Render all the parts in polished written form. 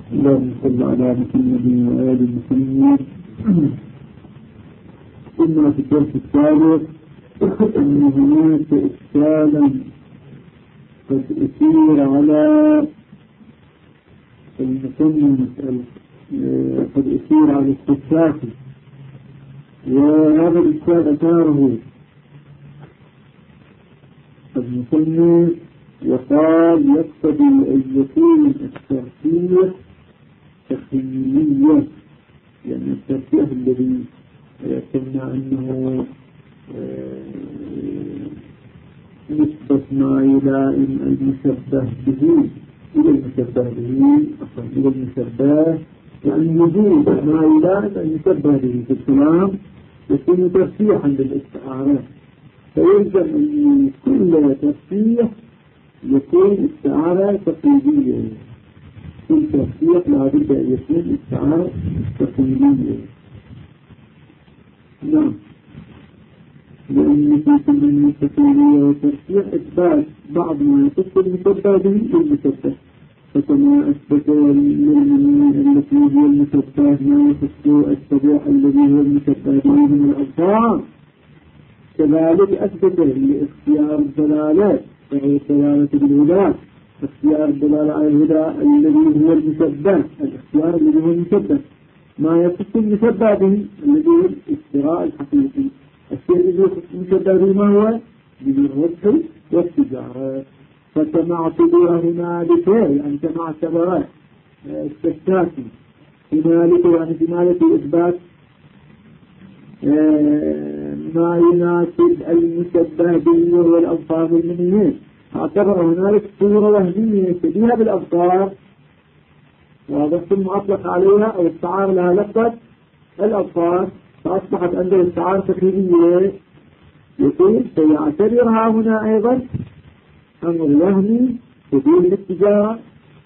اللهم صل على محمد وآل محمد. كنا في الدرس السابق أن هناك إشكالا قد أثير على المصنف، قد أثير على الصفاتي، وهذا الإشكال أثاره المصنف وقال يقتضي أن يكون الترتيب تخيلية، يعني الترتيب الذي قلنا أنه نسبة ما يلائم المشبه به إلى المشبه به، أصلا إلى المشبه، يعني وجود ما يلائم المشبه به في الكلام يكون ترتيحا للاستعارة، فيلزم أن كل ترتيح يكون استعارة تقليدية، كل ترتيح لابد أن يكون استعارة تقليدية. نعم، لأن في كل التقليدية والترتيح إثبات بعض ما يخص المشبه به للمشبه، فكما أثبت للمؤمنين التي هي المشبه ما يخص التبع الذي هو المشبه به من الألفاظ، كذلك أثبت لاختيار الدلالات وهي الدلالة بالهدى، اختيار الدلالة على الهدى الذي هو المشبه، الاختيار الذي هو المشبه ما يخص المشبه به الذي هو الاستراء الحقيقي، الشيء الذي يخص المشبه به ما هو من الربح والتجارة. فكما اعتبر هنالك، يعني كما اعتبر الشتاتي هنالك، يعني في إثبات ما يناسب المشبه به وهو الأبصار المنية، اعتبر هنالك صورة وهمية شبيهة بالأبصار، ثم أطلق عليها أو استعار لها لفظة الأبصار، فأصبحت عنده استعارة تقليدية، يقول فيعتبرها هنا أيضا أمر وهمي شبيه للتجارة،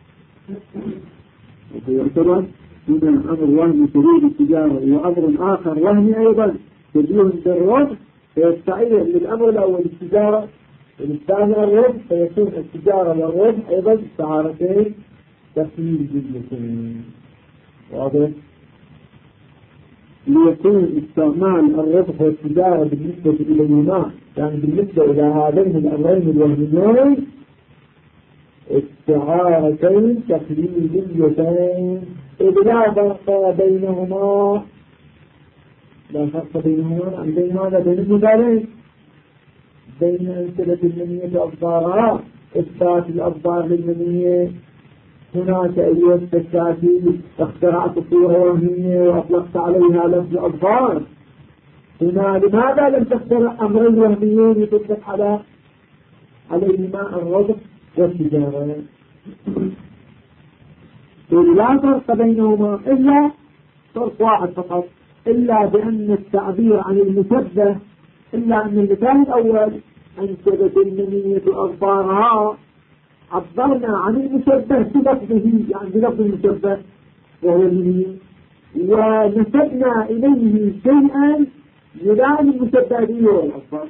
ويعتبر هنا أمر وهمي شبيه للتجارة، وأمر آخر وهمي أيضا شبيه بالربح، فيستعير للأمر الأول التجارة والثاني الربح، فيكون التجارة والربح أيضا استعارتين تقليديتين. واضح؟ ليكون استعمال الربح والتجارة بالنسبة إليهما، يعني بالنسبة إلى هذين الأمرين الوهميين استعارتين تقليديتين، إذ لا فرق بينهما، لا فرق بينهما، يعني بين ماذا؟ بين المثالين، بين أمثلة المنية أبصارها، إثبات الأبصار للمنية. هناك أيها التشافي اخترعت صورة وهمية وأطلقت عليها لفظ الأبصار، هنا لماذا لم تخترع أمرين وهميين يطلق عليهما الربح والتجارة؟ لا فرق بينهما إلا فرق واحد فقط، إلا بأن التعبير عن المشبه، إلا أن المثال الأول أنشدت المنية أبصارها، عبرنا عن المشبه بلفظه، يعني بلفظ المشبه وهو المنية، ونسبنا إليه شيئا يلائم المشبه به وهو الأبصار.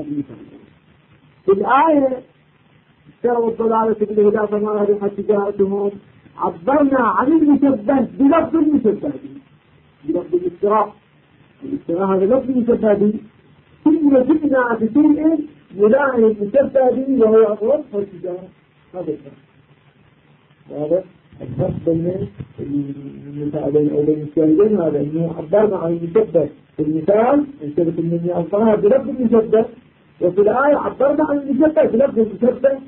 في الآية اشتروا الضلالة بالهدى فما ربحت تجارتهم، عبرنا عن المشبه بلفظ المشبه به، بلفظ الاستراء، الاستراء هذا لفظ المشبه به، ثم جئنا بشيء يلائم المشبه به وهو الربح والتجارة. هذا الفرق. هذا الفرق بين المثالين أو بين الشاهدين، هذا أنه عبرنا عن المشبه في المثال انشبت المنية أبصارها بلفظ المشبه، وفي الآية عبرنا عن المشبه بلفظ المشبه.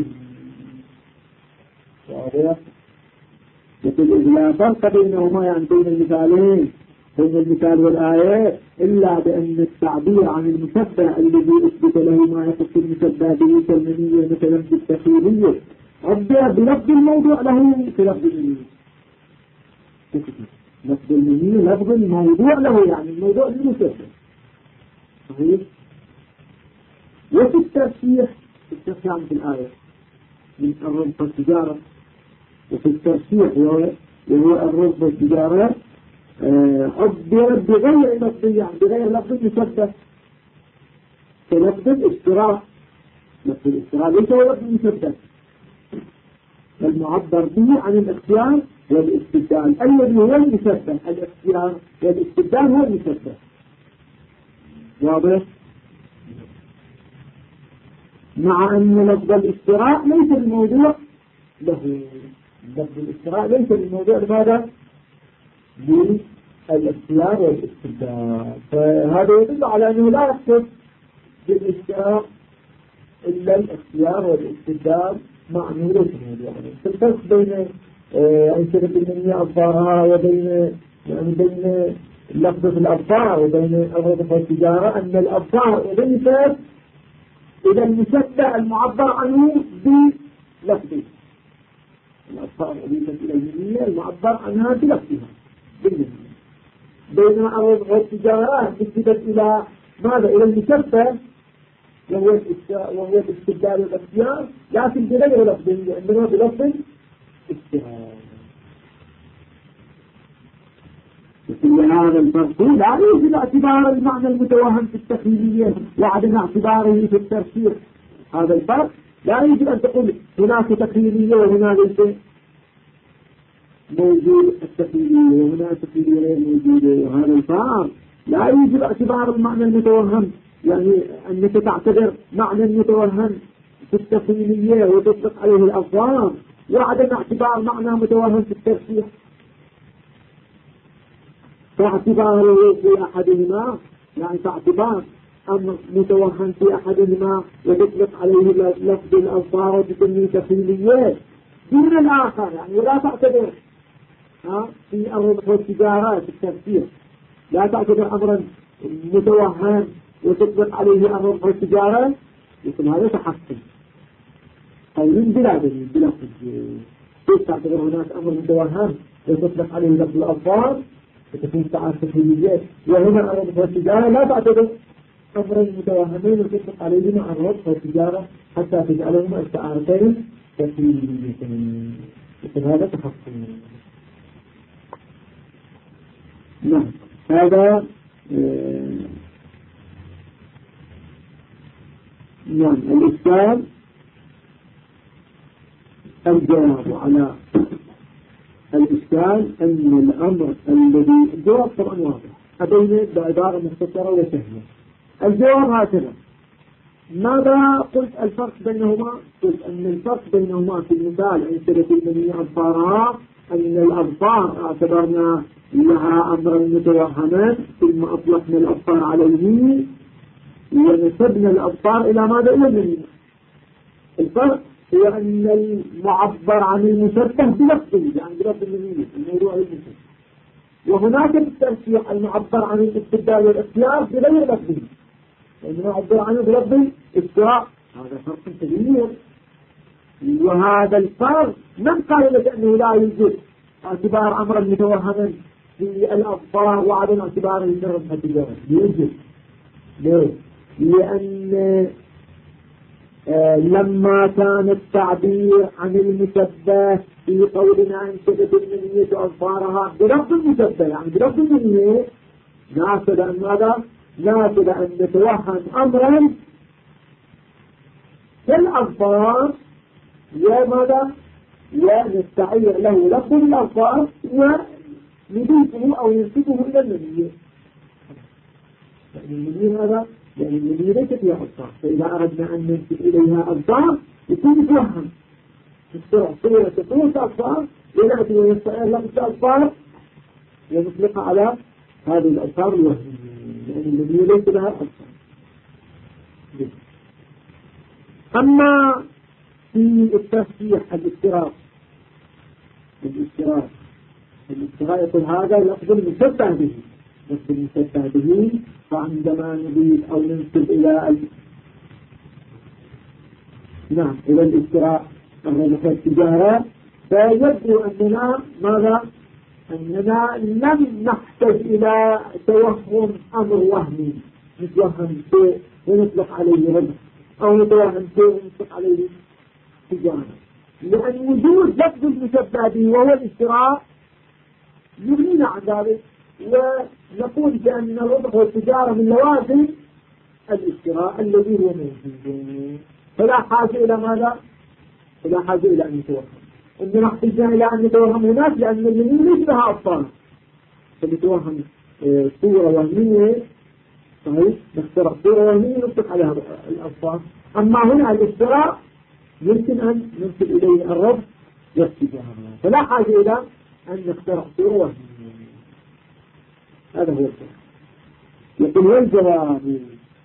واضح؟ يقول لا فرق بينهما، يعني بين المثالين، بين المثال والآية، إلا بأن التعبير عن المشبه الذي أثبت له ما يخص المشبه به كالمنية مثلا بالتخيلية عبر بلفظ الموضوع له في لفظ المنية، لفظ المنية لفظ الموضوع له، يعني الموضوع للمشبه. صحيح؟ وفي الترشيح يعني في الآية من الربح والتجارة، وفي الترشيح وهو الربح والتجارة عبر بغير لفظ، يعني بغير لفظ المشبه كلفظ الاستراء، لفظ الاستراء ليس هو لفظ المشبه، المعبر به عن الاختيار والاستبدال الذي هو المشبه. الاختيار والاستبدال هو المشبه. واضح؟ مع أن لفظ الاشتراء ليس الموضوع له. لفظ الاشتراء ليس الموضوع لماذا؟ بالاختيار والاستبدال. فهذا يدل على أنه لا يقصد بالاشتراء إلا الاختيار والاستبدال مع أنه ليس الموضوع. الفرق بين أنشطة المنية أبطارها وبين بين لفظة الأبطار وبين الرضف والتجارة أن الأبطار ليست إذا المشبه المعبر عنه بلفظه. الأبطار أضيفت إلى المنية المعبر عنها بلفظها بالمنية. بينما الرضف والتجارة نسبت إلى ماذا؟ إلى المشبه وهو الاستبدال والاختيار، لكن بغير لفظ، لأنه بلفظ استبدال. وكل هذا الفرق لا يوجد اعتبار المعنى المتوهم في التخيلية وعدم اعتباره في الترسيخ. هذا الفرق لا يوجد أن تقول هناك تخيلية وهنا ليس موجود التخيلية وهنا التخيلية غير موجودة. وهذا الفرق لا يوجد اعتبار المعنى المتوهم، يعني أنك تعتبر معنى متوهم في التخيلية وتطلق عليه الألفاظ وعدم اعتبار معنى متوهم في الترسيخ. فاعتباره في أحدهما يعني تعتبار أمر متوهم في أحدهما وتطلق عليه لفظ الألفاظ وتسميه تخيلية دون الآخر، يعني ولا تعتبر في الربح والتجارة في التفسير لا تعتبر أمرا متوهم وتطلق عليه الربح والتجارة، يكون هذا تحصل قول بلا دليل بلا حجة. كيف تعتبر هناك أمر متوهم وتطلق عليه لفظ الألفاظ وتكون تعارف تخيلية، وهنا الربح والتجارة لا تعتبر أمرا متوهمين وتطلق عليهما الربح والتجارة حتى تجعلهما التعارفين تخيليتين، يكون هذا تحصل. نعم. هذا نعم. الإشكال الجواب على الإشكال أن الأمر الذي الجواب طبعا واضح أبين بعبارة مختصرة وسهلة. الجواب هكذا. ماذا قلت الفرق بينهما؟ قلت أن الفرق بينهما في المثال أمثلة المنية أبطارها أن الأبطار اعتبرنا لها أمرا متوهما ثم أطلقنا الأبطار عليه ونسبنا الأبطار إلى ماذا؟ إلى المنية. الفرق هو أن المعبر عن المشبه بلفظه يعني بلفظ المنية الموضوع المشبه، وهناك الترشيح المعبر عن الاستبدال والاختيار بغير لفظه لأنه معبر عنه بلفظ الاستراء. هذا فرق كبير، وهذا الفرق من قال لك أنه لا يوجد اعتبار أمرا متوهما في الأبطار وعدم اعتباره في الربح والتجارة؟ يوجد. ليه؟ لأن لما كان التعبير عن المشبه في قولنا أنشدت المنية أظفارها بلفظ المشبه يعني بلفظ المنية ناسب أن ماذا؟ ناسب أن نتوهم أمرا كالأظفار وماذا؟ ونستعير له لفظ الأظفار ونضيفه أو ينسبه إلى المنية. يعني المنية هذا يعني المنية ليست فيها أظفار، فإذا أردنا أن ننسب إليها أظفار يكون متوهم صورة أظفار ونأتي ونستعير لفظ الأظفار ونطلق على هذه الأظفار الوهمية يعني المنية ليس لها أظفار. أما في التفسير الاستراء يقول هذا لفظ المشبه به، لفظ المشبه به، فعندما نضيف أو ننسب إلى نعم إلى الاستراء الربح والتجارة فيبدو أننا ماذا؟ أننا لم نحتاج إلى توهم أمر وهمي نتوهم شيء ونطلق عليه ربح أو نتوهم شيء ونطلق عليه تجارة، لأن وجود لفظ المشبه به وهو الاستراء يغنينا عن ذلك ونقول بأن الربح والتجارة من لوازم الاستراء الذي هو موجود، فلا حاجة إلى ماذا؟ فلا حاجة إلى أن يتوهم. إنما احتجنا إلى أن نتوهم هناك لأن المنين ليس لها أبطال، فنتوهم صورة وهمية صحيح، نخترع صورة وهمية نطلق عليها الأبطال. أما هنا الاختراع يمكن أن ننسب إليه الرب والاتجاه، فلا حاجة إلى أن نخترع صورة وهمية. هذا هو الكلام. يقول والجواب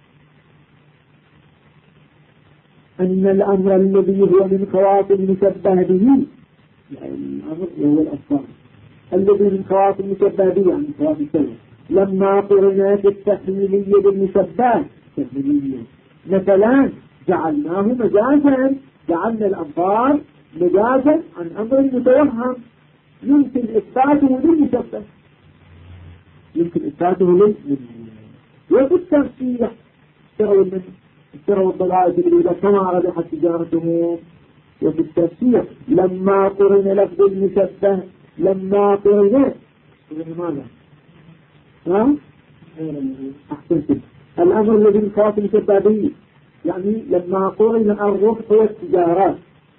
أن الأمر الذي هو من خواص المشبه به، يعني الأمر هو الأفضل الذي من خواص المشبه به، يعني خواص السلم، لما قرنات التحليلية بالمشبه التحليلية مثلا جعلناه مجازا، جعلنا الأمر مجازا عن أمر متوهم يمكن إثباته للمشبه، يمكن إثباته للمشبه. وفي الترشيح اشتروا الضلائل الأولى كما ربحت تجارتهم. وفي التفسير لما قرن لفظ المشبه، لما قرن ماذا؟ أحسنت. الأمر الذي من خواص المشبه به يعني لما قرن الربح والتجارات.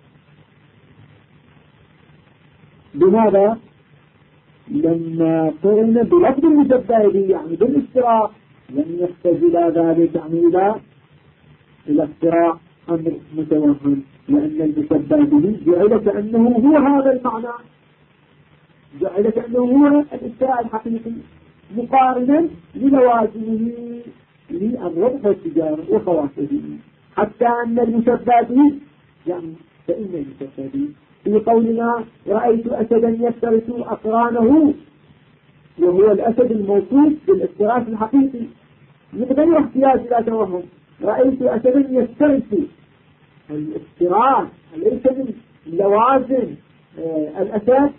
بماذا؟ لما قرن بلفظ المشبه به يعني بالاشتراك، لم يحتاج إلى ذلك، يعني إلى اختراع أمر متوهم، لأن المشبه به جعل كأنه هو هذا المعنى، جعل كأنه هو الاختراع الحقيقي مقارنا للوازمه للربح والتجارة وخواصه، حتى أن المشبه به يعني فإن المشبه به في قولنا رأيت أسدا يفترس أقرانه، وهو الأسد الموصوف بالافتراس الحقيقي من غير احتياج إلى توهم. رأيت أسدا يفترس، الافتراس ليس من لوازم الأسد،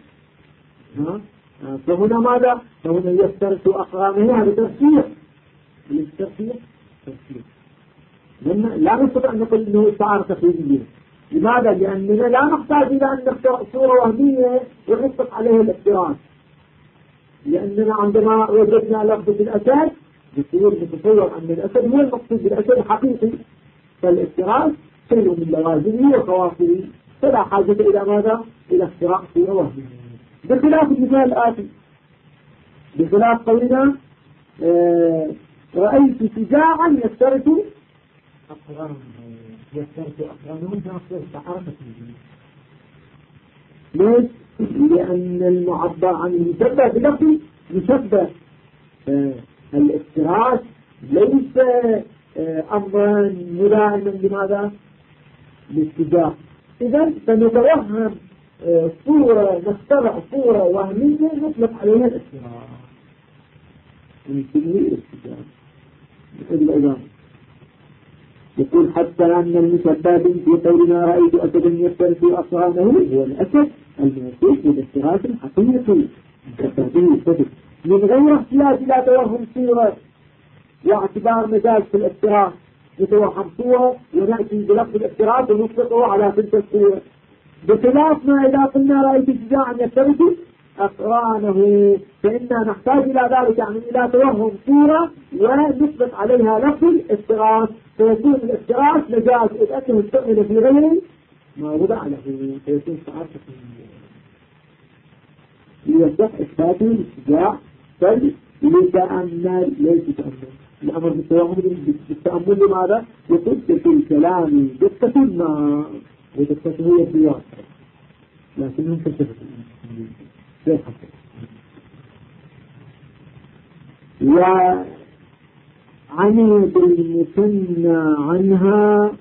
فهنا ماذا؟ فهنا يفترس أقرانه، هذا تفسير. التفسير تفسير لا نستطيع أن نقول أنه استعارة تقليدية. لماذا؟ لأننا لا نحتاج إلى أن نخترع صورة وهمية ونطلق عليها الافتراس، لأننا عندما وجدنا لفظة الأسد يصير نتصور أن الأسد هو المقصود بالأسد الحقيقي، فالافتراس شيء من لوازمه وخواصه، فلا حاجة إلى ماذا؟ إلى اختراع صورة وهمية. بخلاف المثال الآتي، بخلاف قولنا رأيت شجاعا يفترس أقرانه، يفترس أقرانه بنفس استعارة تقليدية. ليش؟ لأن المعبر عن المشبه بلفظ مشبه، الافتراس ليس أمرا ملائما لماذا؟ للشجاع. إذن فنتوهم صورة، نخترع صورة وهمية نطلق عليها الافتراس ونسميه الاشتجاع. يقول حتى أن المشبه في قولنا رأيت أسدا يفترس أقرانه هو الأسد الموصوف بالافتراس الحقيقي من غير احتياج إلى توهم صورة واعتبار مجاز في الافتراس، نتوهم صورة ونأتي بلفظ الافتراس ونطلقه على تلك الصورة، بخلاف ما إذا قلنا رأيت شجاعا يفترس أقرانه فإننا نحتاج إلى ذلك، يعني إلى توهم صورة ونطلق عليها لفظ الافتراس، فيكون الافتراس مجاز إذ أنه استعمل في غير ما وضع له، فيكون استعارة ليصح إثباته للشجاع فليتأمل ليس تأمل الأمر بالتأمل. لماذا؟ يقول في الكلام دقة ما ودقته هي الديوان، لكنهم كشفت وعني بالمثنى عنها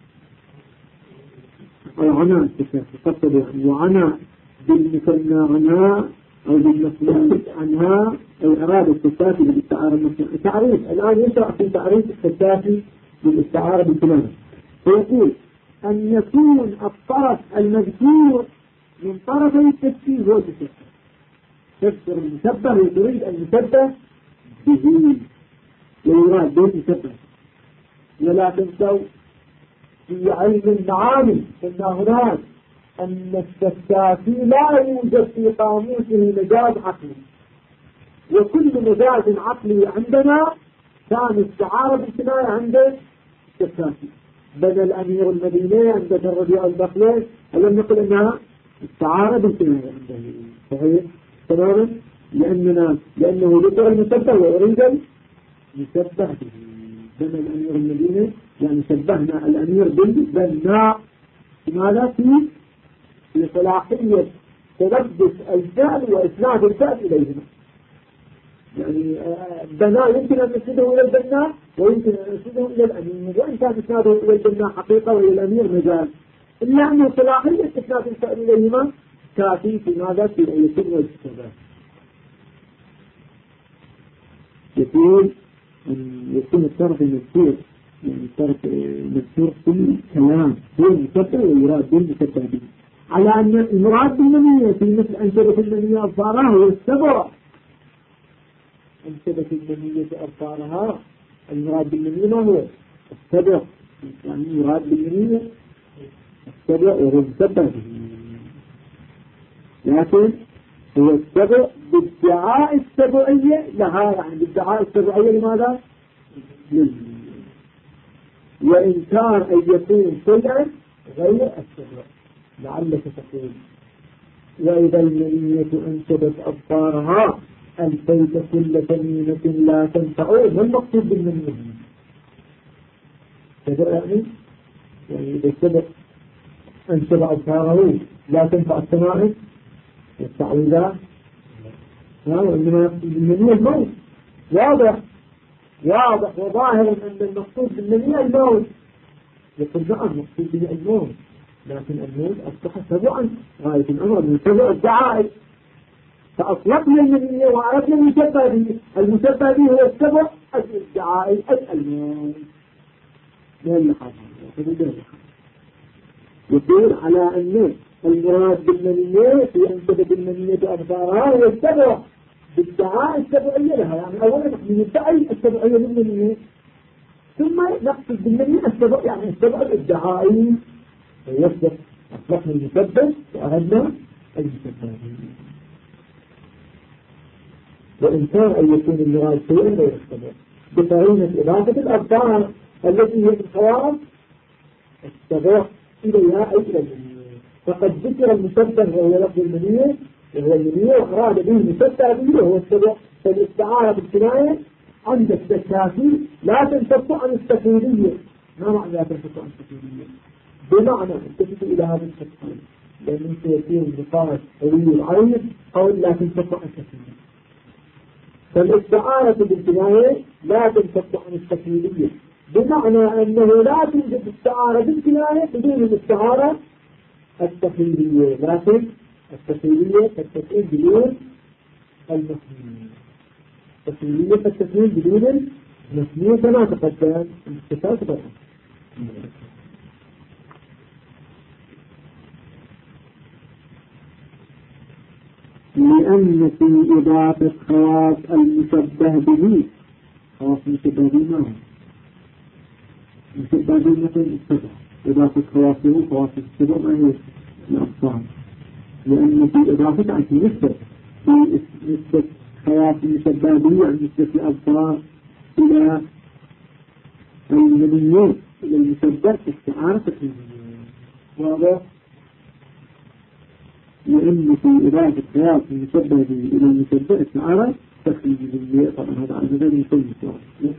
العناء تقصد وعنى بالمثنى عنها أو بالمثنى عنها أو أراد التسافي بالاستعارة المثنى. تعريف الآن يشرع في تعريف التسافي بالاستعارة بالكلام، فيقول أن يكون الطرف المذكور من طرفي التشبيه هو المشبه، تفسر المشبه وتريد المشبه به ويراد به المشبه. ولا تنسوا في علم المعاني أن هناك أن التسافي لا يوجد في قاموسه مجاز عقلي، وكل مجاز عقلي عندنا كان استعارة بالكناية عند التسافي. بنى الأمير المدينة عند الربيع البخلي ألم نقل أنها استعارة بالكناية عنده صحيح تماما لأنه ذكر المشبه وأريد المشبه به بين الأمير المدينة يعني شبهنا الأمير بالبناء لماذا في صلاحية تلبس الفعل وإسناد الفعل إليهما يعني البناء يمكن أن نسنده إلى البناء ويمكن أن نسنده إلى الأمير وإن كان إسناده إلى البناء حقيقة وإلى الأمير مجال إلا أن صلاحية إسناد الفعل إليهما كافي في ماذا في أن يتم والاستخدام يقول أن يكون الطرف المذكور يعني الطرف المذكور في الكلام هو المشبه ويراد بالمشبه به على أن المراد بالمنية في مثل أنشبة المنية أظفارها هو السبع أنشبة المنية أظفارها المراد بالمنية ما هو السبع يعني المراد بالمنية السبع وهو المشبه به لكن هو السبع بادعاء السبعية لها يعني بادعاء السبعية لماذا؟ وإن كان أن يكون شيئا غير السبع لعلك تقول وإذا المنية أنشبت أبصارها ألفيت كل تميمة لا تنفع ما المقصود بالمنية؟ كذا يعني إذا السبع أنشب أبصاره لا تنفع التمائم والتعويذات وإنما المنية الموت واضح وظاهر أن المقصود بالمنية الموت يقول نعم المقصود به الموت لكن الموت أصبح سبعا غاية الأمر من سبع الدعائم فأطلقنا المنية وعرفنا المشبه به المشبه به هو السبع الدعائم الموت ما اللي حصل يقول على أن المراد بالمنية في أنشبة المنية أبصارها هو السبع بالدعاء السبعية لها يعني أولا نحن ندعي السبعية بالمنية ثم نقصد بالمنية السبع يعني السبع الادعائي ويصدق أطلقنا المسبب وأردنا المسبب وإن كان أن يكون المراد شيئا لا يستبع بقرينة إضافة الأبصار التي هي الخواص السبع إليها أي إلى المنية فقد ذكر المسبب وهو لفظ المنية وهو المنية وأراد به المسبب به وهو السبع فالاستعارة بالكناية عند التكافي لا تنفك عن التكوينية ما معنى لا تنفك عن التكوينية بمعنى التفت إلى هذا التكوين لأنه سيكون نقاش طويل عريض قول لا تنفك عن التكوينية فالاستعارة بالكناية لا تنفك عن التكوينية بمعنى أنه لا توجد استعارة بالكناية بدون الاستعارة التخيلية لكن التخيلية تكون بدون المفهوم التخيلية تكون بدون المفهوم كما تقدم الاستفاد طبعا لأن في إضافة خواص المشبه به خواص المشبه به ما هو المشبه به مثل السبع إضافة خواصه خواص السبع ما هي الأبصار لأن في إضافة عن نسبة في نسبة خواص المشبه به عن نسبة الأبصار إلى المنيات إلى المشبه استعارة التكوينية واضح لأن في إضافة خواص المشبه به إلى المشبه استعارة تكوينية طبعا هذا عن غير مثل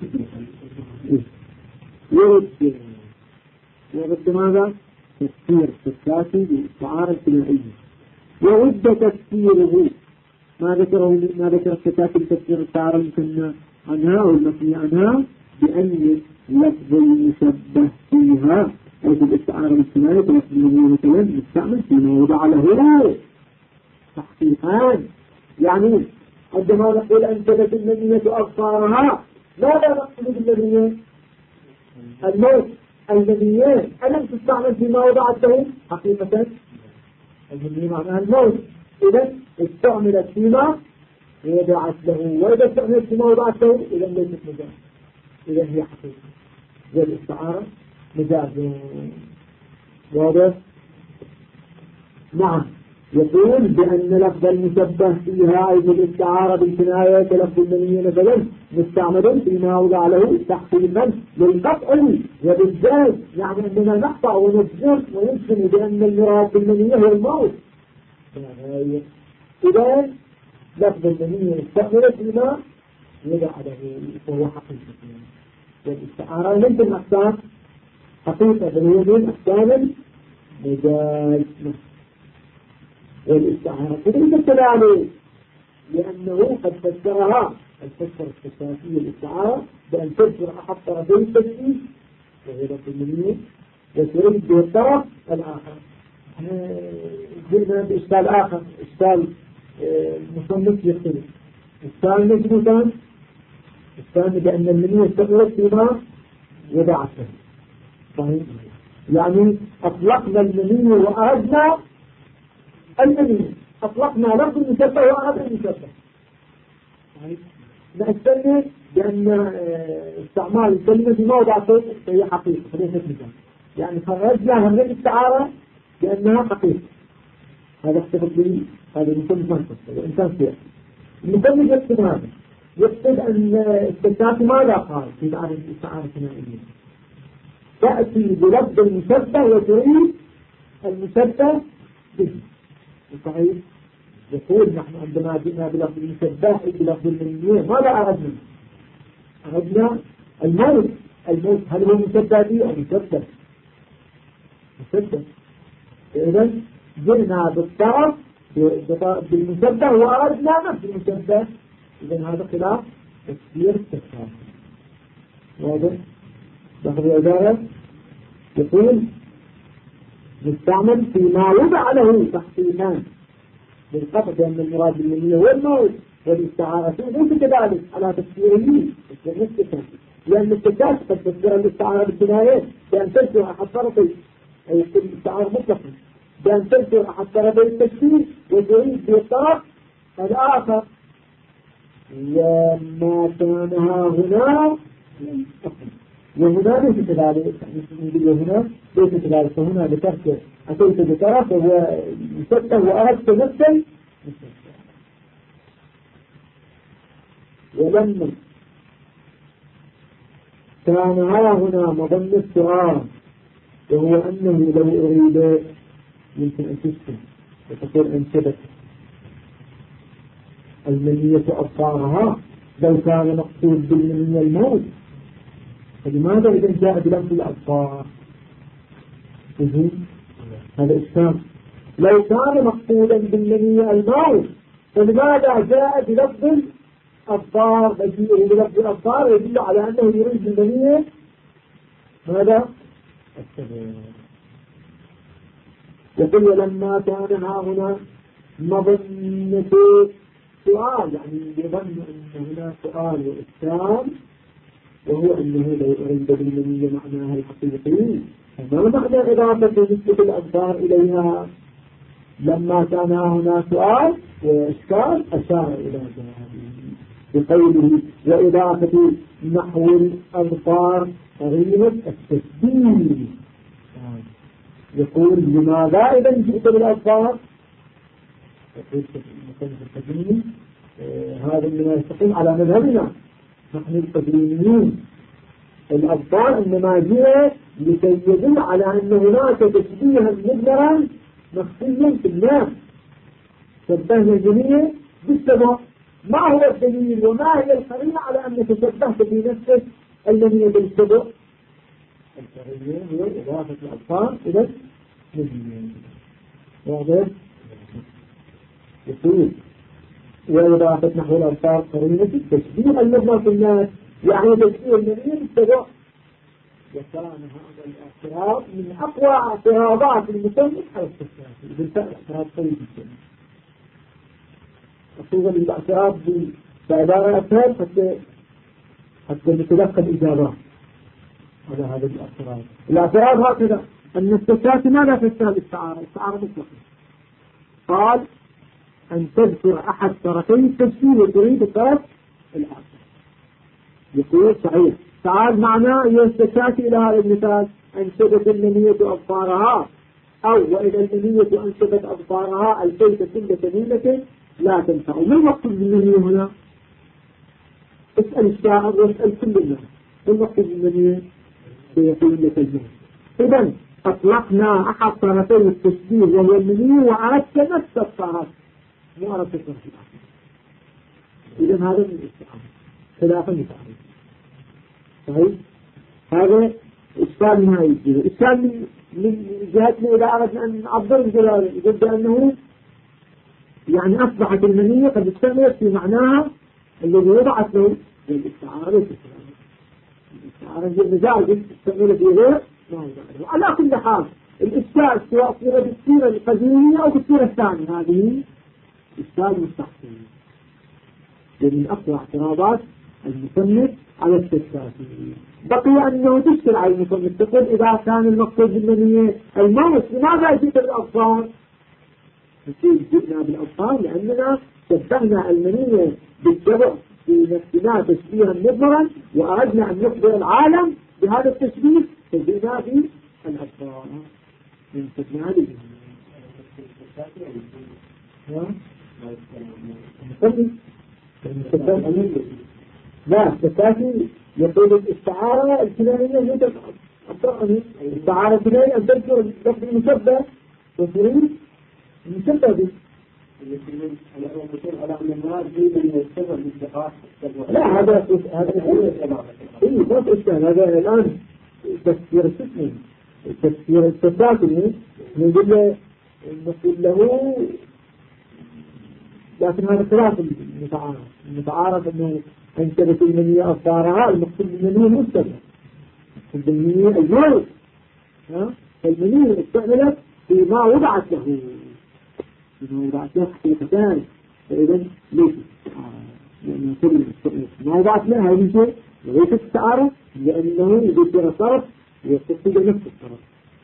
يرد ماذا؟ تفسير الثلاثي باستعارة الكنائية وود تفسيره ما ذكر الثلاثي بتفسير التعارة يمكن عنها والمثني عنها بأن لفظ المشبه فيها أو في الاستعارة الكنائية لفظ المنية مثلا مستعمل فيما وضع له تحقيقان يعني عندما نقول أنشبت المنية أبصارها ماذا نقصد بالمنية؟ الموت المنيات ألم تستعمل فيما وضعته حقيقة المنية معناها الموت إذا استعملت فيما وضعت له وإذا استعملت فيما وضعته إذا ليست مجاز إذا هي حقيقة زي الاستعارة مجاز واضح نعم يقول بأن لفظ المشبه فيها أي الاستعارة بالكناية كلفظ المنية مثلا مستعمل فيما وضع له تحصيلا للقطع وبالذات يعني أننا نقطع ونجزم ونجزم بأن المراد بالمنية هو الموت إذا لفظ المنية استعملت بما يدع له وهو حقيقة. والاستعارة من الأحكام حقيقة بالوجود أحكام المجاز. والاستعارة ليست كذلك، لأنه قد فسرها الفسر الخصوصية الاستعارة بأن تذكر أحد طرفي التشبيه وهي لفظ المنية وتريد بالطرف الآخر. قلنا بإشكال آخر، إشكال المصنف يختلف. إشكال نجم الثاني بأن المنية استغلت فيما يدعته. صحيح؟ يعني أطلقنا المنية وأردنا المنية، أطلقنا لفظ المشبه وأردنا المشبه. صحيح؟ نستنى بأن استعمال الكلمة في موضع صوت هي حقيقة ليست مثال، يعني خرجنا من الاستعارة بأنها حقيقة. هذا اختلف لي، هذا المصنف منطق، الإنسان سيئة. المصنف يقصد هذا، يقصد أن الستات ماذا قال في تعريف الاستعارة الثنائية؟ تأتي بلفظ المشبه وتريد المشبه به. صحيح؟ يقول نحن عندما جئنا بلفظ المشبه بلفظ المنية ماذا أردنا؟ أردنا الموت. الموت هل هو مشبه به أو مشبه؟ مشبه. إذا جئنا بالطرف بالمشبه وأردنا نفس المشبه. إذا هذا خلاف تفسير التفسير. واضح؟ لفظ العبارة يقول يستعمل فيما وضع له تحقيقان بالقطع بأن المراد بالمنية هو الموت، والاستعارة ليس كذلك على تفسيره لأن التكاس قد تفسير الاستعارة بالبنايات بأن تذكر أحد طرفي أي الاستعارة مطلقا بأن تذكر أحد طرفي التفسير وتعيد بالطرف الآخر. وما كانها هنا وهنا ليس كذلك، وهنا ليس كذلك، فهنا ذكرت أتيت بطرف وهو مشبه وأردت مثل ولما كان هنا مظن السؤال وهو أنه لو أريد يمكن أن تسكن وتقول أنشدت المنية أبطارها لو كان مقصود بالمنية الموت، فلماذا إذا جاء بلفظ الأبطار؟ هذا إشكال. لو كان مقصودا بالمنية الموت فلماذا جاء بلفظ الأبطار؟ مجيئه بلفظ الأبطار يدل على أنه يريد المنية ماذا؟ السبب. يقول ولما كان هنا مظنة سؤال، يعني يظن أن هنا سؤال وإشكال وهو أنه لو أريد بالمنية معناها الحقيقي فما معنى إضافة نسبة الأبصار إليها؟ لما كان هنا سؤال وإشكال أشار إلى ذلك بقوله وإضافة نحو الأبصار قرينة التشبيه. يقول لماذا إذا جئت بالأبصار؟ يقول مصنف التقديم هذا مما يستقيم على مذهبنا نحن التقديميين. الأبصار إنما جاء لكي يدل على أن هناك تشبيها مجمرا مخفيا في الناس، شبهنا الجميع بالسبب. ما هو الدليل وما هي القرينة على أن تشبهت في نفسك الذي بالسبب؟ القرينة هو إضافة الأبصار إلى النجمين. واضح؟ يقول وإضافة نحو الأبصار قرينة التشبيه المجمر في الناس، يعني تشبيه النبي بالسبب. وكان هذا الاعتراض من أقوى اعتراضات المصنف على التشبيه، بالفعل اعتراض قوي جدا. خصوصا الاعتراض بعبارة أسهل حتى نتلقى الإجابات على هذا الاعتراض. الاعتراض هكذا أن التشبيه ماذا فسر الاستعارة؟ الاستعارة مطلقة. قال أن تذكر أحد طرفي التشبيه وتريد الطرف الآخر. يقول صحيح. تعال معنا يستشاك إلى هذا المثال أنشدت المنية أبصارها، أو وإذا المنية أنشدت أبصارها البيت كل سنينة لا تنفع. ما المقصود بالمنية هنا؟ اسأل الشاعر واسأل كل الناس ما المقصود بالمنية؟ سيقول لك الجهل. إذن أطلقنا أحد طرفي التشبيه وهو المني وأردت نفس الطرف مو أردت التشبيه. إذن هذا من الاستعارة خلافا لتعريف. صحيح؟ هذا إشكال ما يجيه. إشكال من جهتنا إذا أردنا أن نعبر بجلاله يقول بأنه يعني أصبحت المنية قد استعملت في معناها الذي وضعت له الاستعارة. الاستعارة هي المزاج استعملت في غير ما هو. على كل حال الإشكال سواء صيغة بالصيغة القديمة أو بالصيغة الثانية هذه إشكال مستحسن. من أقوى اعتراضات المصنف على التشكاكي. بقي أنه تشكل على المصنف تقول إذا كان المقصود بالمنية الموت لماذا يجب الأطفال؟ نقول جئنا بالأطفال لأننا شبهنا المنية بالجبع في نفسنا تشبيها مضمرا وأردنا أن نخبر العالم بهذا التشبيه فجئنا في الأطفال من شبهنا هذه لا التكافي يقول الاستعارة الكلامية هي الاستعارة الكلامية أن تذكر لفظ المشبه وتريد المشبه به. لا هذا هذا الآن تفسير السكن تفسير التكافي نقول له لكن هذا خلاف المتعارف أنه انتبت المنية أصدارها المقصود بالمنية المستمع المنية الجوز فالمنية استعملت فيما وضعت له حقيقتان فإذا ليس لأنه كل ما وضعت لها هذه شيء ليس استعارة لأنه يذكر الطرف ويستفيد نفس الطرف.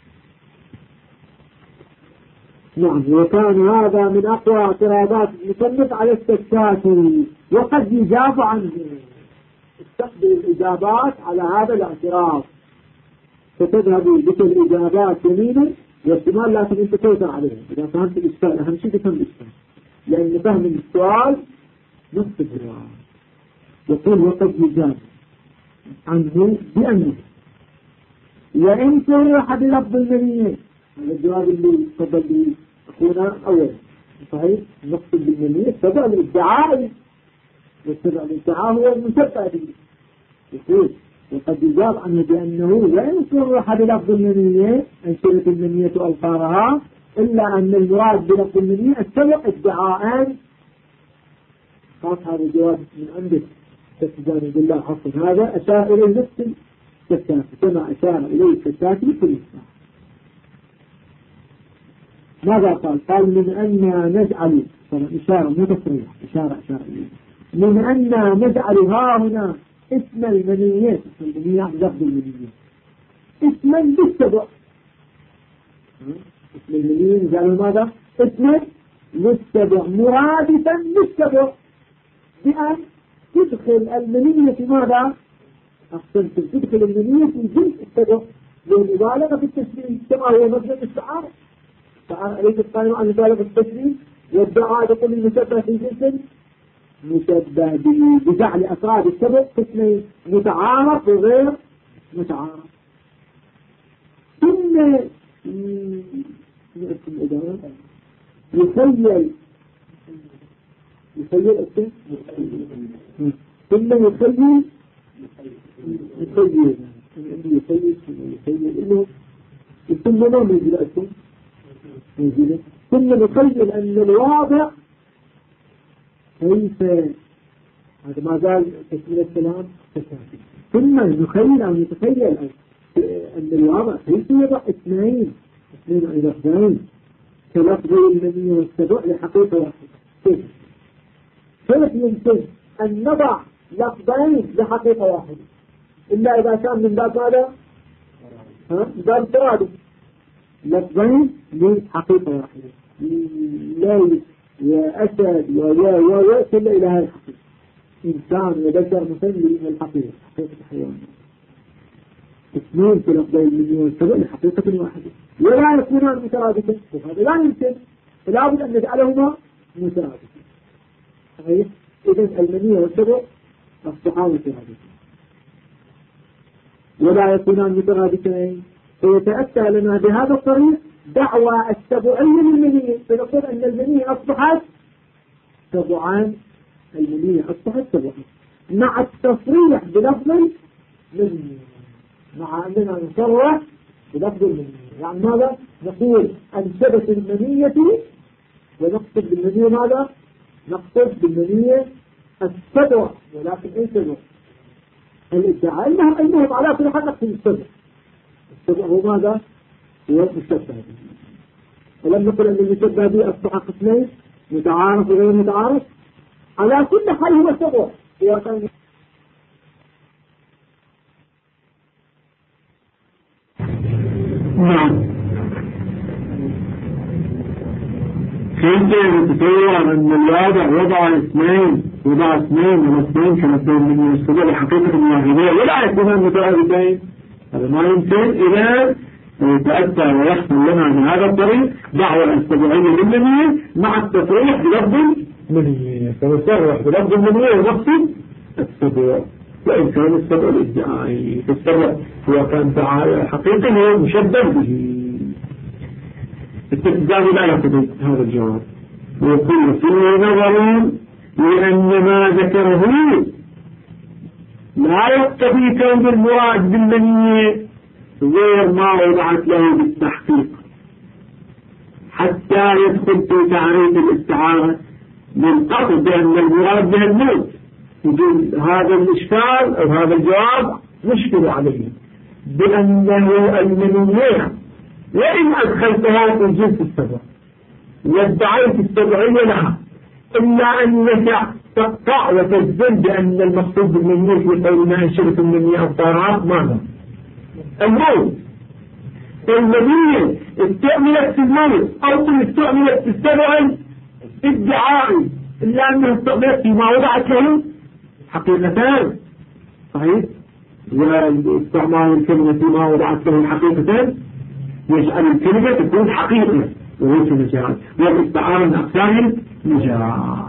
نعم وكان هذا من أقوى اعتراضات المصنف على التشكاكي وقد يجاب عنه. استقبل الإجابات على هذا الاعتراض فتذهب بك الإجابات يمينا واحتمال لكن أنت توزع عليها إذا فهمت الإشكال. أهم شيء تفهم الإشكال لأن فهم السؤال نصف الجواب. يقول وقد يجاب عنه بأنه وإن صرح بلفظ المنية هذا الجواب اللي تفضل به أخونا أول صحيح نقصد بالمنية تبع الادعاء والتبع الادعاء هو المشبه به. يقول وقد يجاب عنه بأنه وإن صرح بلفظ المنية أنشرت المنية ألقارها إلا أن المراد بلفظ المنية السبق ادعاءان. خاص هذا الجواب من عندك تتجانب بالله حصل هذا أشار إليه نفس التكافي كما أشار إليه التكافي في الإسلام. ماذا قال؟ قال من أن نجعل إشارة مو تصريح إشارة إليه من أن نجعل ها هنا اسم المنية لفظ المنية اسما للسبع. اسم المنية نجعل ماذا؟ اسما للسبع مرادفا للسبع بأن تدخل المنية في ماذا؟ أحسنت تدخل المنية في جنس السبع للمبالغة في التشبيه كما هو مبنى الاستعارة. أليس القائم عن مبالغة في التشبيه والدعاء تقول المشبه في جنس مشبه به بجعل أفراد السبع قسمين متعارف وغير متعارف. ثم يخيل ثم يخيل إنه ثم ما موجود أكثر موجودة ثم نخيل أن الواضع كيف هذا ما زال تشميل الكلام تكافي. ثم نخيل أو نتخيل أن الواضع كيف يضع اثنين عن لفظين كلفظ المنية والسبع لحقيقة واحدة. كيف يمكن أن نضع لفظين لحقيقة واحدة إلا إذا كان من باب ماذا؟ باب ترادف لفظين لحقيقة واحدة ليل وأسد ويأسل إلى هذه الحقيقة إنسان وبشر مسلم من الحقيقة حقيقة الحيوان اثنين في لفظين المنية والسبع لحقيقة واحدة ولا يكونان مترادفين وهذا لا يمكن فلا بد أن نجعلهما مترادفين. صحيح؟ إذن المنية والسبع أصبحان مترادفين ولا يكونان مترادفين فيتأتى لنا بهذا الطريق دعوى التبعية للمنية، فنقول أن المنية أصبحت تبعان، المنية أصبحت تبعان مع التصريح بلفظ المنية، مع أننا نصرح بلفظ المنية. يعني ماذا؟ نقول أنشبت المنية، ونقصد بالمنية ماذا؟ نقصد بالمنية السبع، ولكن أي سبع؟ الادعاء أنهم على كل حال نقصد السبع. السبع هو ماذا؟ هو المشبه. ولم نقل أن المشبه به أصبح قسمين، متعارف وغير متعارف. على كل حال هو سبع. نعم. كيف يتصور أن الواضع وضع اثنين والاثنين كمثلين من يستطيع لحقيقة واحدة ولا يكونان متعارفين؟ هذا ما يمكن إلى يتأتى ويحصل لنا من هذا الطريق دعوة السبعية للمنية مع التصريح بلفظ المنية، فنصرح بلفظ المنية ونقصد السبع. وإن كان السبع الإدعائي فالسبع هو كان حقيقة هو مشبه به. استخدام لا يقضي هذا الجواب، ويقول فيه نظر لأن ما ذكره لا يقتضي كون المراد بالمنية غير ما وضعت له بالتحقيق حتى يدخل في تعريف الاستعارة للقطع بأن المراد به الموت. يقول هذا الإشكال أو هذا الجواب مشكل عليه بأنه المنية وإن أدخلتها في جنس السبع وادعيت السبعية لها، إلا أنك تقطع وتجزم بأن المقصود بالمنية في قولنا أنشرة المنية أبطارات ماذا؟ الموت. فالمنية استعملت في الموت أو استعملت في السبع ادعائي، إلا أنها استعملت فيما وضعت له حقيقتان. صحيح؟ واستعمال الكلمة فيما وضعت له حقيقتان يجعل الكلمة تكون حقيقة وليس مجال، والاستعارة من أقسام المجال.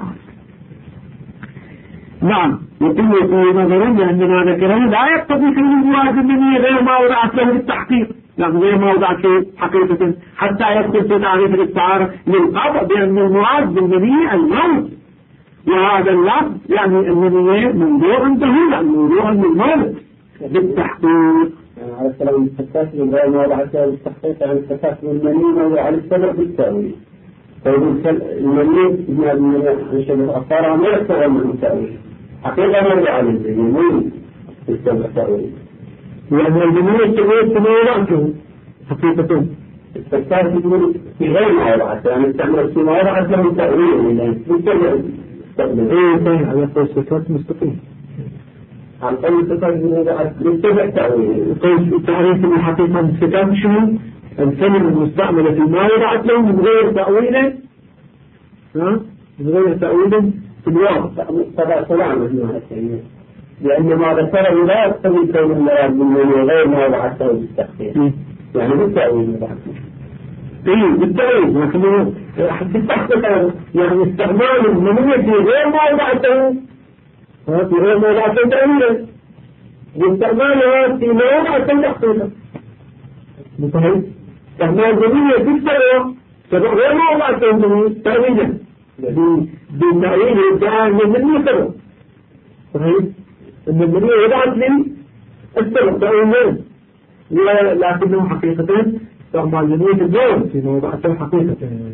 نعم. يقول في نظرا لأن ما ذكره لا يقتضي كون المراد بالمنية غير ما وضعت له بالتحقيق، يعني غير ما وضعت له حقيقة حتى يدخل في تعريف الاستعارة للقطع بأن المراد بالمنية الموت. وهذا اللفظ يعني المنية موضوع عنده، يعني موضوع من الموت بالتحقيق. على السلام الفتاة من غير ما وضعت له بالتحقيق، يعني الفتاة بالمنية وعلى السبب بالتأويل. فيقول المنية ابن المنية عن شبه أفكارها ما يستغل من التأويل حقيقة ما يعلم المنية بالسبب التأويل، لأن المنية التأويل كما وضعته حقيقة. الفتاة يقول في غير ما وضعت، يعني استعمل فيما وضعت له التأويل يعني بالسبب استقبل. إيه صحيح، على قول الصفات مستقيم. عن قول الصفات بالسبب التأويل. قول تعريف الحقيقة الصفات شنو؟ الكلمة المستعملة فيما وضعت له من غير تأويل، من غير تأويل في الواقع. طبعا سلامة لأن ما ذكره لا يقتضي كون المراد بالمنية غير ما وضعت له بالتحقيق، يعني بالتأويل. ايه بالتأويل، لكنه بالتحقيق يعني استعمال المنية في غير ما وضعته، في غير ما وضعته تأويلا، واستعمالها في ما وضعته تحقيقا. متهيئ استعمال المنية في السبع غير ما وضعته تأويلا، بالتأويل يدعى أن المنية سبع. صحيح أن المنية وضعت لي السبع تأويلا، لكنه حقيقة استعمال المنية في الجواب فيما وضعته حقيقة.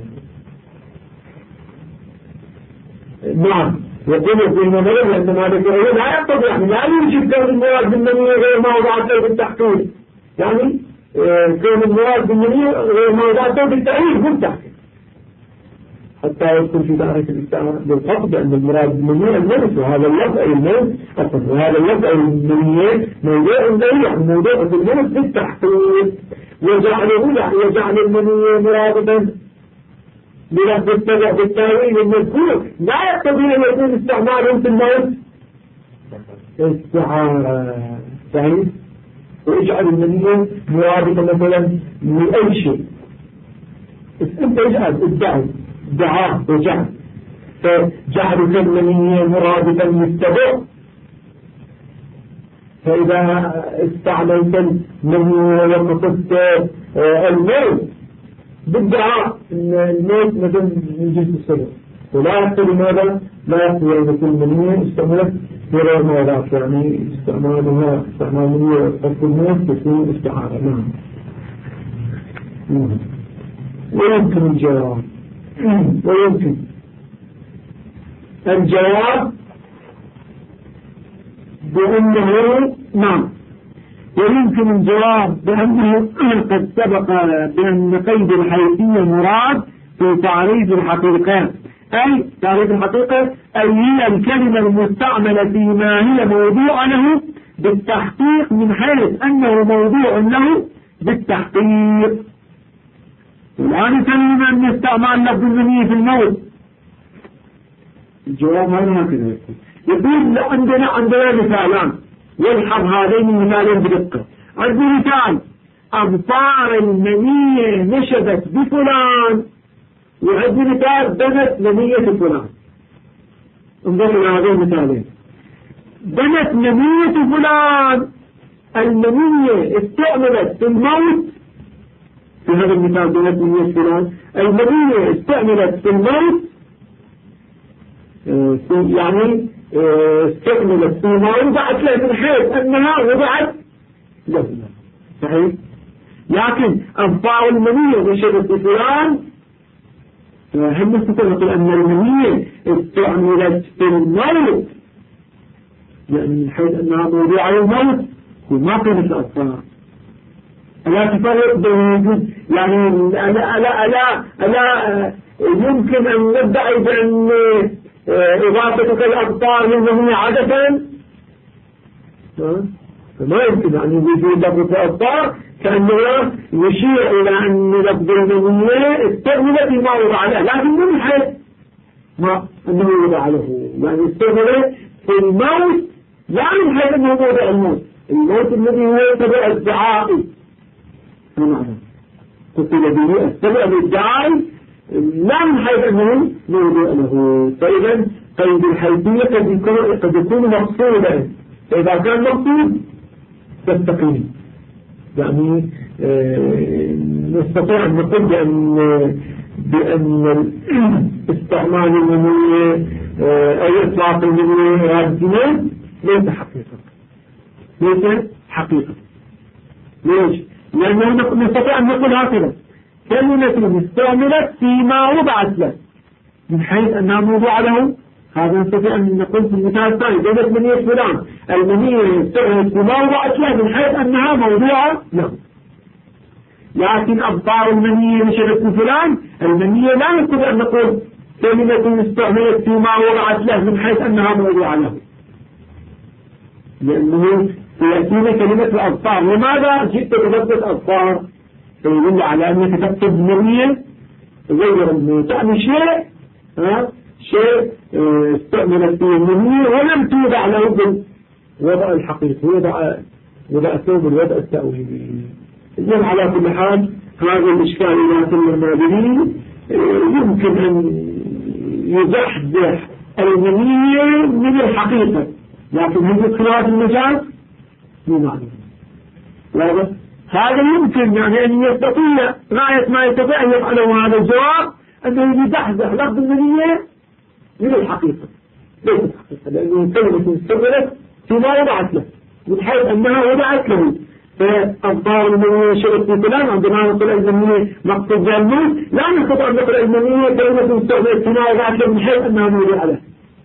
نعم. يقول في المنية لأن ما ذكره لا يقتضي، يعني لا يوجد كون المراد بالمنية غير ما وضعته بالتحقيق، يعني كون المراد بالمنية غير ما وضعته بالتأويل بالتحقيق حتى يدخل في تعريف الاستعارة بالقطع بأن المراد بالمنية الموت، وهذا اللفظ أي الموت أصلا، وهذا اللفظ أي المنية موضوع ضيع، موضوع بالموت بالتحقيق، وجعل المنية مرادة بلفظ السبع بالتأويل المذكور لا يقتضي أن يكون استعمالهم في الموت استعارة. صحيح. ويجعل المنية مرادة مثلا لأي شيء، انت اجعل دعاء وجعل، فجعل المنية مرادة للسبع فإذا استعملت المني وقصدت الموت بالدعاء أن الموت مثلا من جنس السبب، ولا يقتل ماذا؟ لا يقتل أن يكون المنية استعملت في غير موضعات، يعني استعمال منية وقصد الموت تكون استعارة. نعم. ويمكن الجواب بأنه نعم، ويمكن الجواب بأنه قد سبق بأن قيد الحيثية مراد في تعريف الحقيقة، أي تعريف الحقيقة أي هي الكلمة المستعملة فيما هي موضوع له بالتحقيق، من حيث أنه موضوع له بالتحقيق. والآن يسلم أن استعمال لفظ المنية في الموت. الجواب هكذا يقول عندنا مثالان، يلحظ هذين المثالين بدقة. عندنا مثال أبطار المنية نشبت بفلان، وعندنا مثال بنت منية فلان. انظروا إلى هذين المثالين. بنت منية فلان، المنية استعملت في الموت، في هذا المثال بنت منية فلان المنية استعملت في الموت، يعني استعملت فيما وضعت له من حيث أنها وضعت له، صحيح؟ لكن أبطار المنية نشبت بفلان، هم نقول أن المنية استعملت في الموت، يعني من حيث أنها موضوع الموت وما كانت الأبطار. ألا تفرق بين يعني ألا يمكن أن ندعي بأن إضافتك الأبطار للمنية عادة؟ فما يمكن أن يجي لفظ الأبطار كأنه يشير إلى أن لفظ المنية استعمل فيما وضع له، لكن من حيث ما أنه وضع له، يعني استعمل في الموت، لا من حيث أنه موضع الموت الذي هو تبع الدعائي. ما معنى قتل به السبع الدعائي، لا من حيث أنه موضوع له. فإذا قيد الحيثية قد يكون مقصودا، فإذا كان مقصود تستقيم، يعني نستطيع أن نقول بأن استعمال المنية أو إطلاق المنية هذه ليس حقيقة. ليش؟ لأنه نستطيع أن نقول هكذا: كلمة استعملت فيما وضعت له، من حيث أنها موضوع له. هذا نستطيع أن نقول في المثال الثاني بنت منية فلان، المنية استعملت فيما وضعت له من حيث أنها موضوعة له. لكن أبطار المنية نشبت بفلان، المنية لا نستطيع أن نقول كلمة استعملت فيما وضعت له من حيث أنها موضوعة له، لأنه سيأتينا كلمة الأبطار. لماذا جئت بلفظ أبطار؟ فيدل على أنك تكتب منية غير الموت، يعني شيء استعملت فيه المنية ولم توضع له بالوضع الحقيقي، وضع ثوب الوضع التأويلي. إذن على كل حال هذا الإشكال إلى كل به يمكن أن يزحزح المنية من الحقيقة، لكن هذا خلاف المجال مو معنى. هذا يمكن يعني أن يستطيع غاية ما يستطيع أن يفعله هذا الجواب، أنه يزحزح لفظ المنية من الحقيقة، ليس الحقيقة، لأنه كلمة استغلت فيما وضعت له من حيث أنها وضعت له. فأبطار المنية شرط في فلان، عندما نقول المنية مقصود بالموت، لا نستطيع أن نقول المنية كلمة استغلت فيما وضعت له من حيث أنها موضوع له،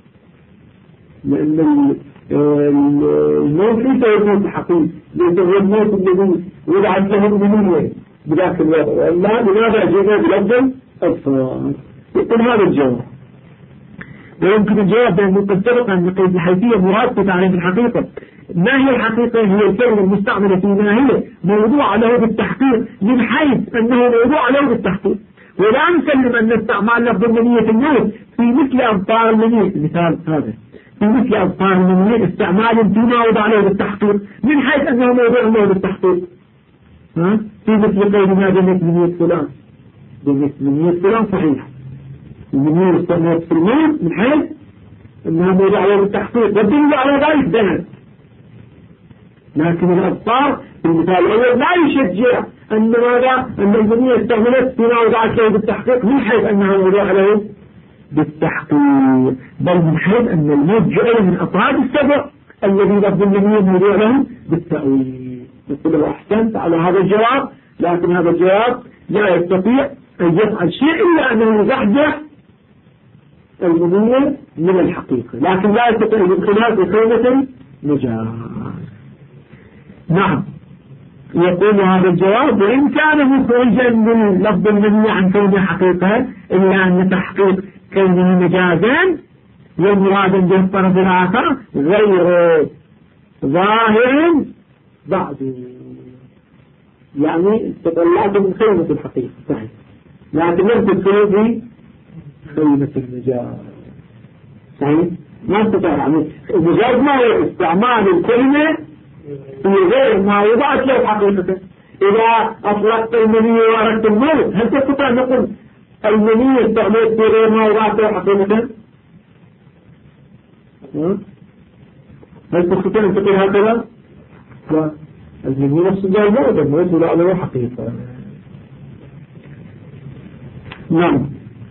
لأن الموت ليس هو الموت الحقيقي، ليس هو الموت الذي وضعت له المنية بذاك الوضع، وإلا لماذا جئنا بلفظ أبطار؟ يقول هذا الجواب. ويمكن الجواب بأنه قد سبق أن قيد الحيثية مراد في تعريف الحقيقة. ما هي الحقيقة؟ هي الكلمة المستعملة فيما هي موضوع له بالتحقيق، من حيث أنه موضوع له بالتحقيق. ولا نسلم أن استعمال لفظ المنية في الموت في مثل أبطار المنية، مثال هذا في مثل أبطار المنية استعمال فيما وضع له بالتحقيق من حيث أنه موضوع له بالتحقيق. في مثل قيدنا بنت منية فلان، بنت منية فلان صحيح، المنية استعملت في الموت من حيث أنها موضوع له بالتحقيق، والدليل على ذلك بنت. لكن الأبصار في المثال الأول لا يشجع أن ماذا أن المنية استعملت في موضع شيء بالتحقيق من حيث أنها موضوع له بالتحقيق، بل من حيث أن الموت جعل من أفراد السبع الذي لفظ المنية موضوع له بالتأويل. يقول له أحسنت على هذا الجواب، لكن هذا الجواب لا يستطيع أن يفعل شيء إلا أنه يزحزح المنية من الحقيقة، لكن لا يستطيع الانخلاف بخيمة المجاز. نعم، يقول هذا الجواب وإن كان مخرجا من لفظ المنية عن كونه حقيقة إلا أن تحقيق كونه مجازا ومرادا به الطرف الآخر غير ظاهر بعد، يعني استقلات من خيمة الحقيقة صحيح، لكن لم تدخل في خيمة المجاز صحيح، ما استطاع يعني المجاز ما هو استعمال الكلمة في غير ما يضعت له حقيقة. إذا أطلقت المنية وأردت الموت هل تستطيع أن نقول المنية استعملت في غير ما يضعت له حقيقة؟ هل تستطيع أن تقول هكذا؟ لا، المنية نفس الموت، الموت لا له حقيقة. نعم،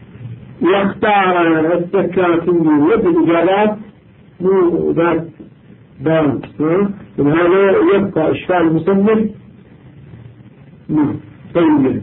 يختار السكاكين بالإجابات مو ذات بان، هذا يبقى إشكال المسمى. نعم طيب،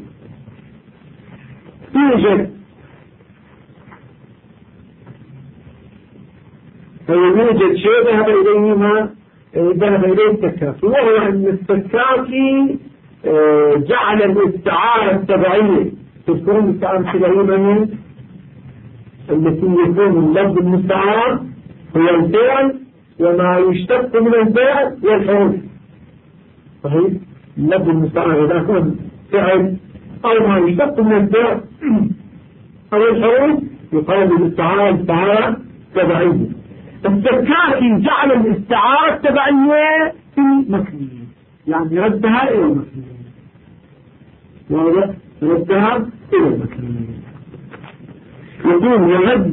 يوجد شيء ذهب إليه السكاكي، وهو أن السكاكي جعل الاستعارة التبعية، تذكرون الاستعارة التبعية التي يكون اللفظ المستعار هو الفعل وما يشتق من الفعل والحروف صحيح. اللفظ المستعار إذا كان فعل أو ما يشتق من الفعل أو الحروف يقال بالاستعارة التبعية. السكاكي جعل الاستعارة التبعية في المكنية، يعني ردها إلى المكنية، واضح؟ ردها إلى المكنية. يقول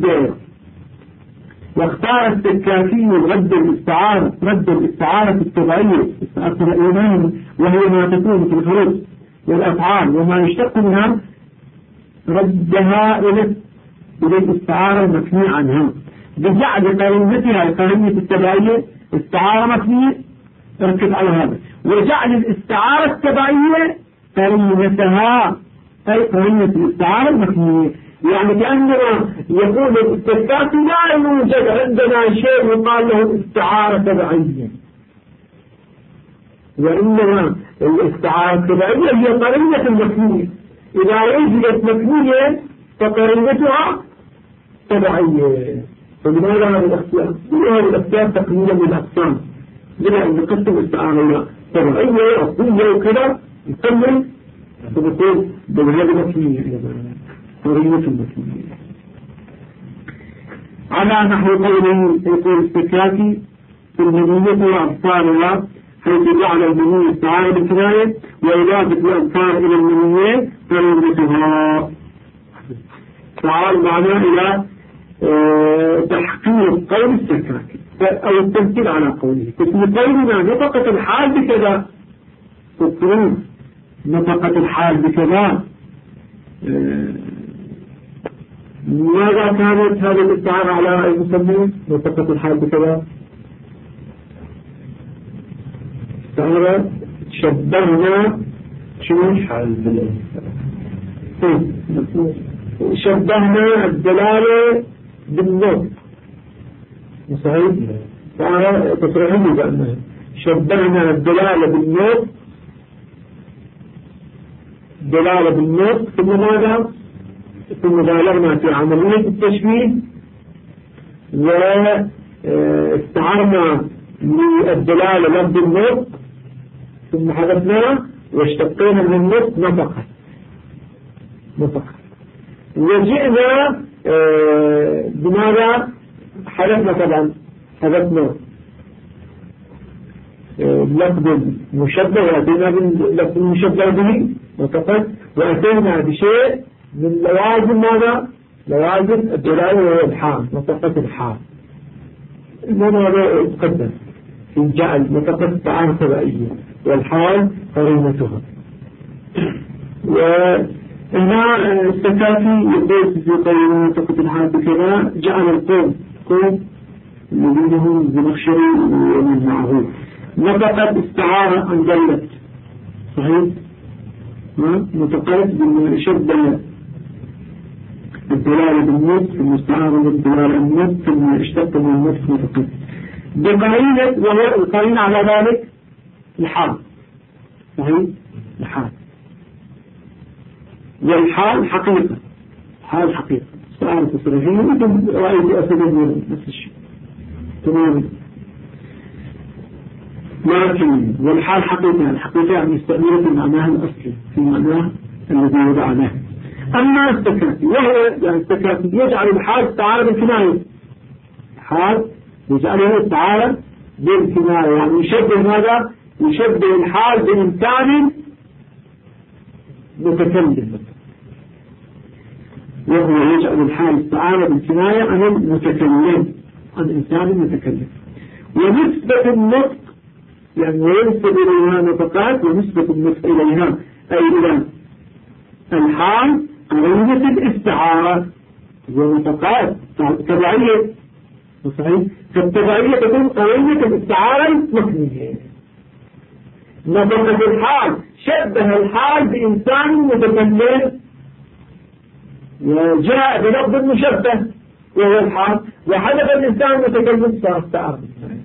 واختار السكاكي رد الاستعارة التبعية الإيمان، وهي ما تكون في الحروف والأفعال وما يشتق منها، ردها إلى الاستعارة المكنية عنها بجعل قرينتها القرينة التبعية استعارة مكنية، ركز على هذا، وجعل الاستعارة التبعية قرينتها أي قرينة الاستعارة المكنية. يعني كأننا يقول السكاكي لا يوجد عندنا شيء يقال له استعارة تبعية، وإنما الاستعارة التبعية هي قرينة المكنية، إذا وجدت مكنية فقرينتها تبعية. فلماذا هذا الاختيار؟ هذا الاختيار تقليلا من الأقسام، لما أن قسم الاستعارة تبعية أصلية وكذا يكمل تقول بهذه المكنية قرينة المكنية على نحو قوله يقول السكاكي في المنية وأبصارها، حيث جعل المنية استعارة بالكناية وإضافة الأبصار إلى المنية قرينتها. تعال معنا إلى تحقيق قول السكاكي أو التمثيل على قوله. في قولنا نطقت الحال بكذا، تذكرون نطقت الحال بكذا، ماذا كانت هذه الاستعارة على المسمى؟ نطقت الحال بكذا استعارة شبهنا شنو؟ شبهنا الدلالة بالنطق صحيح؟ استعارة تصريحية بأنها شبهنا الدلالة بالنطق، دلالة بالنطق، ثم ماذا؟ ثم بالغنا في عملية التشبيه واستعرنا للدلالة لفظ النطق، ثم حدثنا واشتقينا من النطق نطقا، وجئنا بماذا؟ حدثنا طبعا حدثنا لفظ المشبه وأتينا باللفظ المشبه به نطقا، وأتينا بشيء من لوازم ماذا؟ لوازم الدلالة والحال، نطقت الحال. هذا يتقدم في جعل نطقة استعارة تبعية والحال قرينتها. وهنا السكافي يقول في قرينة نطقة الحال بكذا جعل القوم الذين هم الزمخشري ومن معه نطقت استعارة عن جلت صحيح نطقت بالشدة الدلالة بالنصف المستعارة بالدلالة النصف ثم اشتق من النصف نطقت بقرينة وهو القرينة على ذلك الحال صحيح الحال والحال حقيقة حال حقيقة استعارة تصريحية مثل رأيت أسد نفس الشيء تماما لكن والحال حقيقة الحقيقة يعني يستعملها في معناها الأصلي في معناها الذي وضع له. أما التكافي وهو يعني التكافي يجعل الحال استعارة بالكناية الحال يجعله استعارة بالكناية يعني يشبه ماذا؟ يشبه الحال بإنسان متكلم وهو يجعل الحال استعارة بالكناية عن المتكلم عن إنسان متكلم. ونسبة النطق يعني وينسب إليها نطقات ونسبة النطق إليها أي إلى الحال قرينة الاستعارة ونطقات تبعية صحيح فالتبعية تكون قرينة الاستعارة المكنية. نطقة الحال شبه الحال بإنسان متكلم وجاء بلفظ مشبه وهو الحال وحدث الإنسان المتكلم صار استعارة.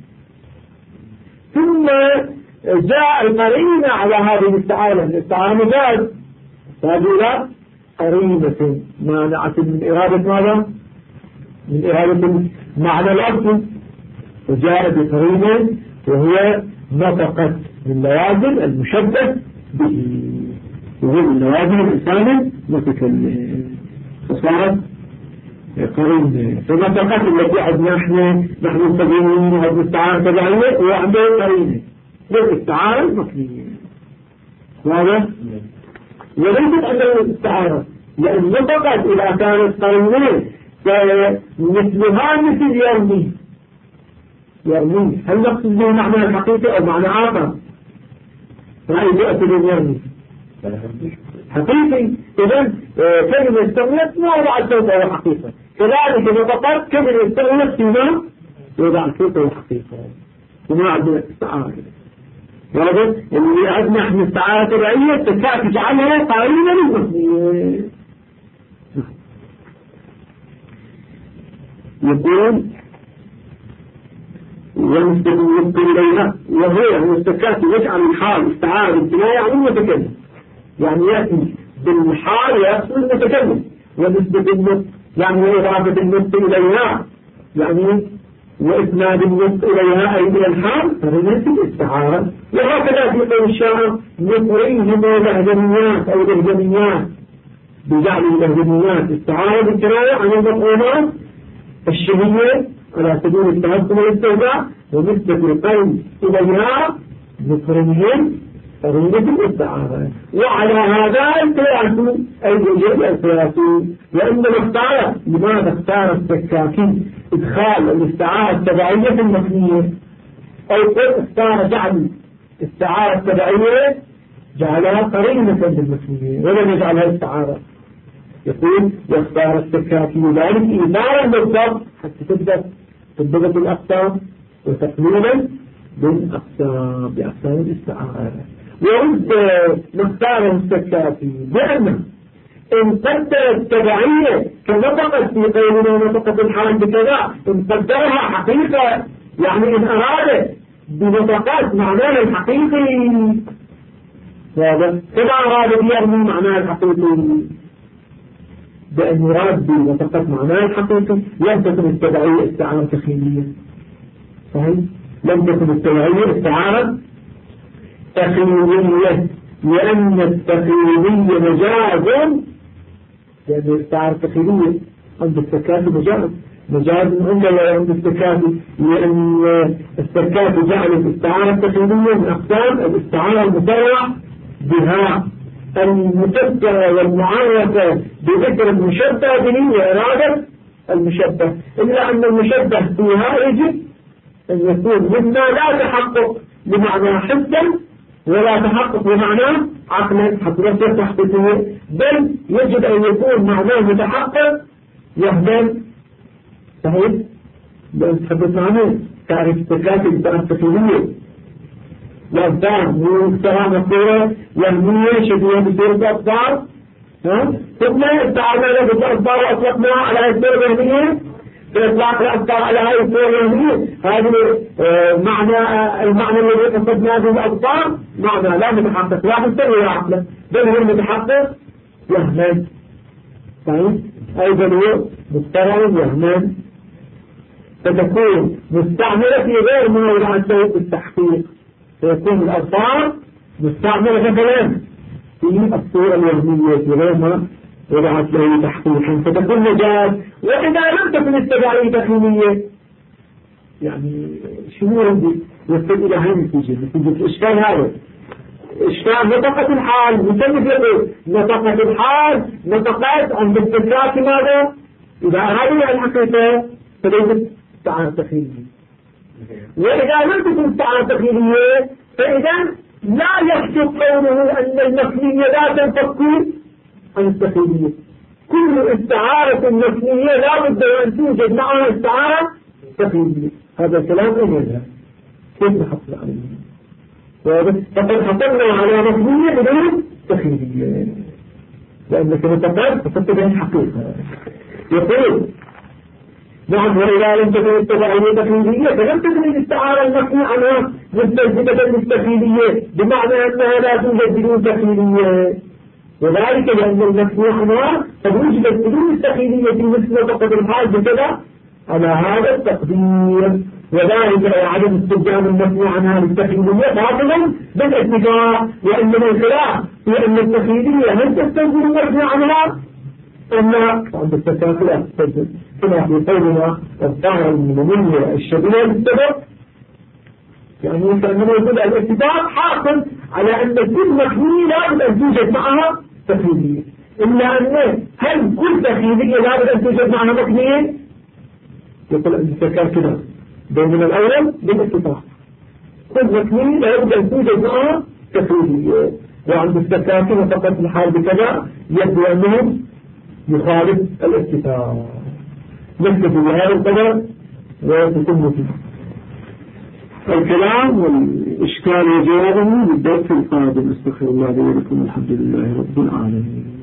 ثم جاء القرينة على هذه الاستعارة مجاز فهذه قرينة مانعة من إرادة ماذا؟ من إرادة معنى الأصل وجاء بقرينة وهي نطقت من لوازم المشبه به وهو من لوازم الإنسان المتكلم فصارت قرينة. فنطقت التي عدنا نحن التبينين وهذه الاستعارة تبعية وعنده قرينة والاستعارة المكنية واضح؟ وليست عنده الاستعارة لأن نطقت إذا كانت قرينة فمثلها مثل يرمي هل نقصد به معنى الحقيقة أو معنى آخر؟ رأي يأتي باليرمي حقيقي إذن كلمة استغلت ما وضع الصوت على الحقيقة كذلك نطقت كلمة استغلت فيما وضع الصوت على الحقيقة وما عندنا استعارة واضح اللي عندنا احنا استعارة تبعية تكافي جعلها قرينة للمثنية. يقول ونسبة النطق إليها وهو يعني التكافي يجعل الحال استعارة بالكناية عن المتكلم يعني يأتي بالحال يأتي المتكلم ونسبة النطق يعني إضافة النطق إليها يعني وإسناد النطق إليها أي إلى الحال فهذه الاستعارة. وهكذا في قول الشاعر نفريهم لهجميات أو لهجميات بجعل اللهجميات استعارة بالكناية عن المفعولات الشهية على سبيل التهكم والاستهزاء ونسبة القول إليها نفريهم قرينة الاستعارة. وعلى هذا القياس أي يجب القياس لأنه اختار لماذا اختار السكاكي إدخال الاستعارة التبعية في المثنية أو اختار جعل استعارة التبعية جعلها قرينة بالمثنية ولم يجعلها استعارة. يقول يختار السكاكي ذلك إدارة بالضبط حتى تبدأ تضبط الأقسام وتقليلا بالأقسام بأقسام الاستعارة. ويرد مختار السكاكي بأن إن قدر التبعية كنطقت في قولنا نطقت الحال بكذا إن قدرها حقيقة يعني إن أراد بنطقات معناها الحقيقي هذا كما أراد بيرمي معناها الحقيقي بأن يراد بنطقات معناها الحقيقي لم تكن التبعية استعارة تخيلية صحيح لم تكن التبعية استعارة تخيلية لأن التخيلية مجاز لأن الاستعارة التخيلية عند السكاتي مجاز عندنا عند السكاتي لأن السكاتي جعل الاستعارة التخيلية من أقسام الاستعارة المسرع بها المتذكرة والمعرفة بذكر المشبه به وإرادة المشبه إلا أن المشبه فيها يجب أن يكون مما لا تحقق بمعنى حسا ولا تحقق بمعنى عقلا حتى لا تحققه، بل يجب أن يكون معناه متحقق يهدم. صحيح؟ بل تحدث عنه تعرف تكاتب التفكيرية والأبدان ومستوى مصيرة يهمية شبيهة بصورة أبدان. ثم استعرنا له بالأبدان وأطلقنا على هذه الصورة اليهمية بإطلاق الأبدان على هذه الصورة اليهمية. هذا المعنى الذي قصدنا به الأبدان معنى لا متحقق لا حسن ولا عقلا، بل هو المتحقق يهمل. طيب أيضا هو مستوى يهمل، فتكون مستعملة في غير موضع التحقيق، فيكون الأبطار مستعملة مثلا في الصورة الوهمية في غير ما وضعت له تحقيقا، فتكون مجاز. وإذا لم تكن التبعية تكوينية يعني شنو عندي يصل إلى هاي النتيجة الإشكال هذا إشكال نطقة الحال. مثل يقول نطقة الحال نطقات عند استدراك ماذا؟ إذا هذه الحقيقة فليست استعارة تخيلية، وإذا لم تكن استعارة تخيلية فإذا لا يكتب قوله أن المثنية لا تنفك عن التخيلية. كل استعارة مثنية لا بد أن توجد معها استعارة تخيلية. هذا الكلام أين يذهب؟ كيف نحصل عليه؟ فقد حصلنا على مثنية بدون تخيلية لأنك نتقل فتتبع الحقيقة. يقول نعم وإذا لم تكن التبعية تخيلية فلم تكن الاستعارة المثنية عنها مستلزمة للتخيلية، بمعنى أنها لا توجد بدون تخيلية، وذلك لأن المثنية عنها قد وجدت بدون التخيلية في مثل نطقة الحال بكذا على هذا التقدير، وذلك عدم استخدام المثنية عنها للتخيلية باطلا بالاتفاق، وإنما الخلاف هي أن التخيلية هل تستلزم المثنية عنها أما عند التكافل كما في قولنا الظاهر المنية الشبيهة بالسبب، يعني كأننا يقول الاتفاق حاصل على أن كل مخنية لابد أن توجد معها تخيلية، إلا أن هل كل تخيلية لابد أن توجد معها مخنية؟ يقول أن التكافل بيننا الأول بالاتفاق كل مخنية لابد أن توجد معها تخيلية، وعند التكافل فقط الحال بكذا يبدو أنهم يخالف الاتفاق. نكتب بهذا القدر وتتم فيه الكلام والإشكال وجوابه بالدرس القادم. استغفر الله لي ولكم، الحمد لله رب العالمين.